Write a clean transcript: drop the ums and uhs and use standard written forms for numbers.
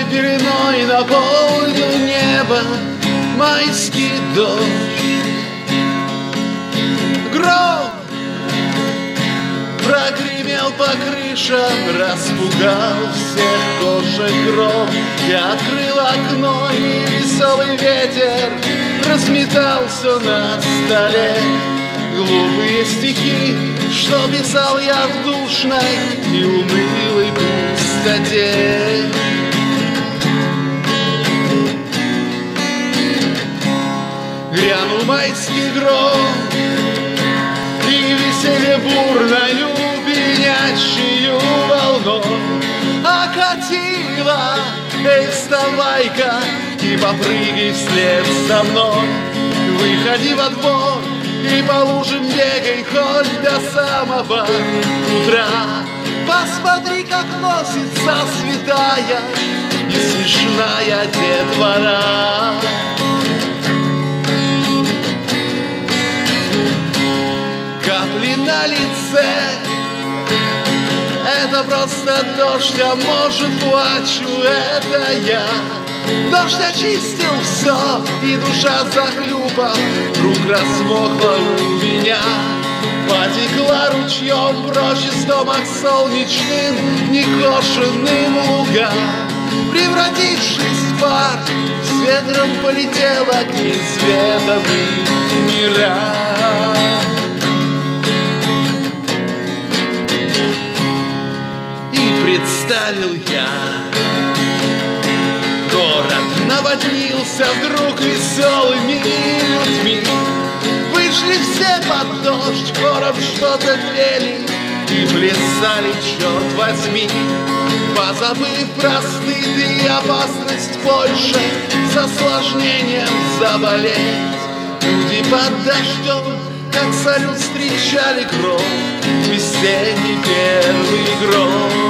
пеленой наполнил небо майский дождь. Гром прогремел по крышам, распугал всех кошек гром. Я открыл окно, и веселый ветер разметал все на столе. Глупые стихи, что писал я в душной и унылой пустоте. Грянул майский гром, и веселье бурною пенящую волной окатила. Эй, вставай-ка и попрыгай вслед за мной. Выходи во двор и по лужам бегай хоть до самого утра. Посмотри, как носится святая и смешная детвора. Капли на лице — это просто дождь, а может, плачу это я. Дождь очистил все, и душа захлюпав вдруг размокла у меня. Потекла ручьем прочь из дома к солнечным некошенным лугам. Превратившись в пар, с ветром полетела к неизведанным мирам. И представил я, город наводнился вдруг веселыми людьми. Вышли все под дождь, хором что-то пели и плясали, черт возьми. Позабыв про стыд и опасность больше с осложнением заболеть. Люди под дождем, как салют, встречали гром, весенний первый гром.